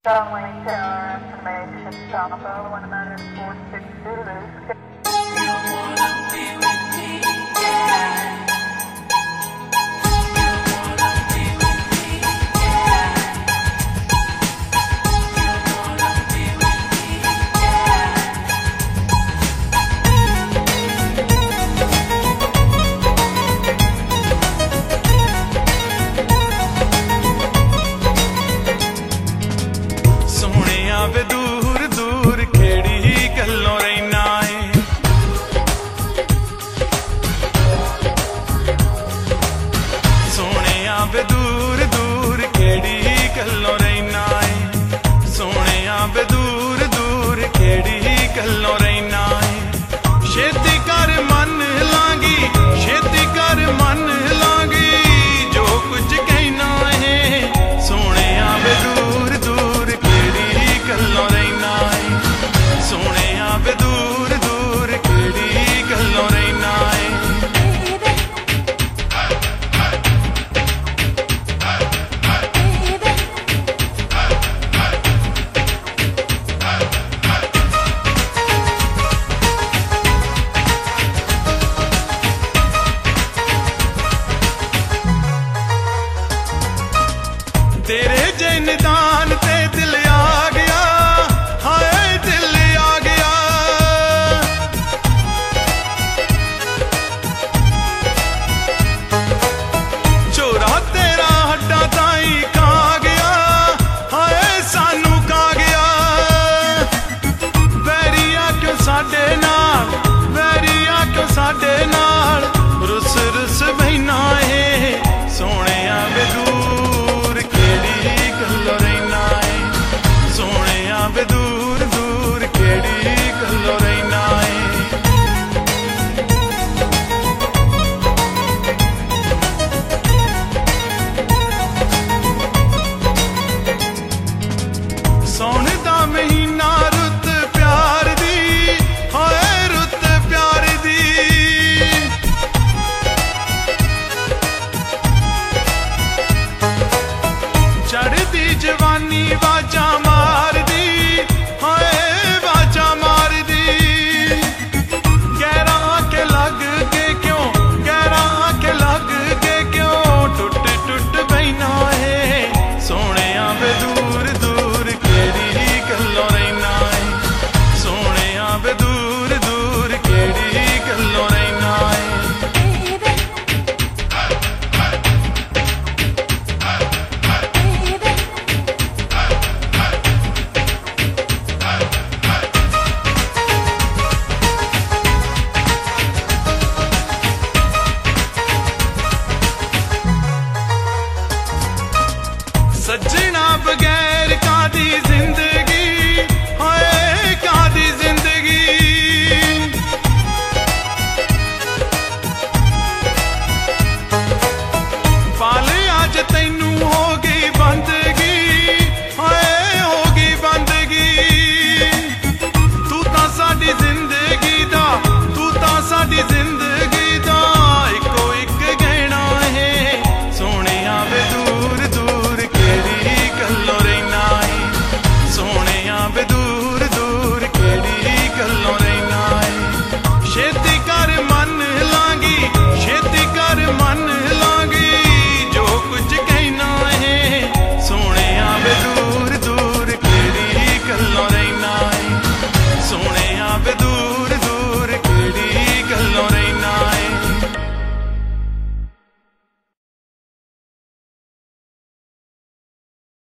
Starlink tower information, Donald 146 Zulu. You wanna be with me, yeah. वे दूर दूर केड़ी गल्लों रहना है, सोने वे दूर दूर केड़ी गल्लों रहना है, सोने वे दूर दूर केड़ी गल्लों रहना है। छेती कर मन लांगी, छेती कर मन लांगी, जो कुछ कहना है, सोने वे दूर दूर केड़ी गल्लों रहना है, सोने वे दूर दूर केड़ी गल्लों रहना है। तेरे जैन दान ते दिल आ गया, हाय दिल आ गया, चोरा तेरा हड्डा ताई खा गया, हाय सानू खा गया। वैरिया क्यों साडे नाल, वैरिया क्यों साडे नाल, रुस रुस बहना है, सोने वे दूर केड़ी गल्लों रहना है, सोने वे दूर दूर केड़ी गल्लों रहना है। सौन दा महीना रुत प्यार दी, हाय रुत प्यार दी, चढ़दी जवानी वाजा मार दी, हाय वाजा मार दी। गहरा के लग के क्यों, गहरा के लग के क्यों, टुट टुट बहना है, सोने वे दूर दूर केड़ी गल्लों रहना है, सोने वे दूर दूर केड़ी गल्लों रहना है। सजना बगैर कादी जिंदगी